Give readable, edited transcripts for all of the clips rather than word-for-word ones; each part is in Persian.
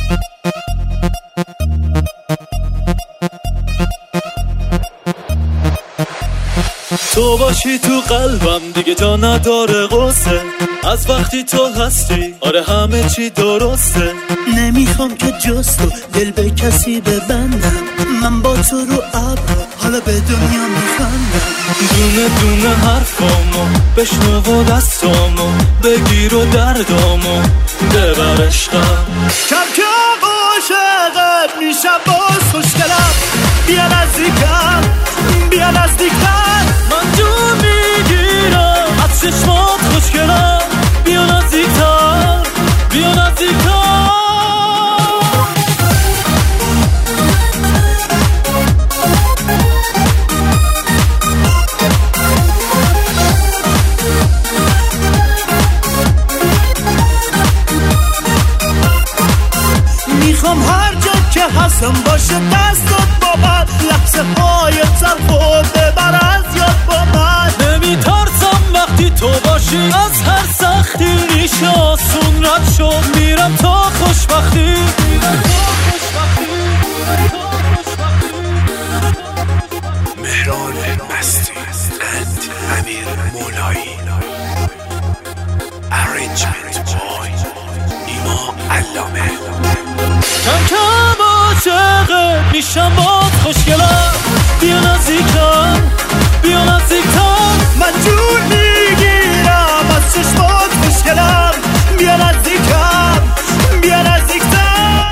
تو باشی تو قلبم دیگه جا نداره قصه، از وقتی تو هستی آره همه چی درسته. نمیخوام که جز تو دل به کسی ببندم، من با تو رو ابر حالا به دنیا میخندم. دونه دونه حرفامو بشنو و دستامو بگیر و دردامو ببر عشقم. کم کم عاشقت میشم باز خوشگلم، بیا نزدیکم بیا نزدیکتر، من جون میگیرم از چشمات خوشگلم، بیا نزدیکتر بیا نزدیکتر. میخوام هر جا که هستم باشه دستت با من، لحظه های صرف و ببر از یاد با من. نمیترسم وقتی تو باشی، از هر سختی میشه آسون رد شد، میرم تا خوشبختی. مهران مستی اند امیر مولایی، ارنجمنت بای نیما علامه. کم کم عاشقت میشم باز خوشگلم، بیا نزدیکم بیا نزدیکتر، من جون میگیرم از چشمات خوشگلم، بیا نزدیکم بیا نزدیکتر.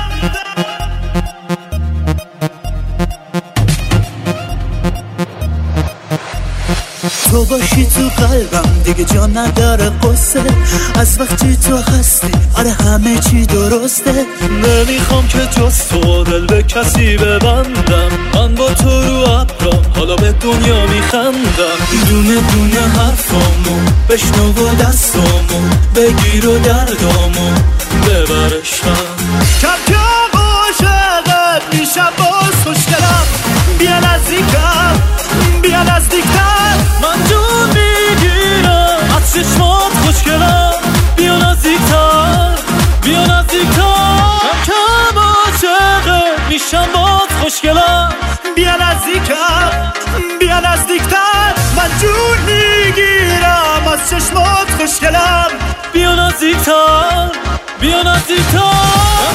تو باشی تو قلبم دیگه جا نداره قصه، از وقتی تو هستی آره همه چی درسته. نمیخوام که جز تو دل به کسی ببندم، من با تو رو ابرام حالا به دنیا میخندم. دونه دونه حرفامو بشنو و دستامو بگیر و دردامو ببر عشقم. کم کم عاشقت میشم باز خوشگلم، بیا نزدیکم بیا نزدیکتر، من جون میگیرم از چشمات خوشگلم، بیا نزدیکتر بیا نزدیکتر. کم کم عاشقت میشم باز خوشگلم، بیا نزدیکم بیا نزدیکتر، من جون میگیرم از چشمات خوشگلم، بیا نزدیکتر بیا نزدیکتر.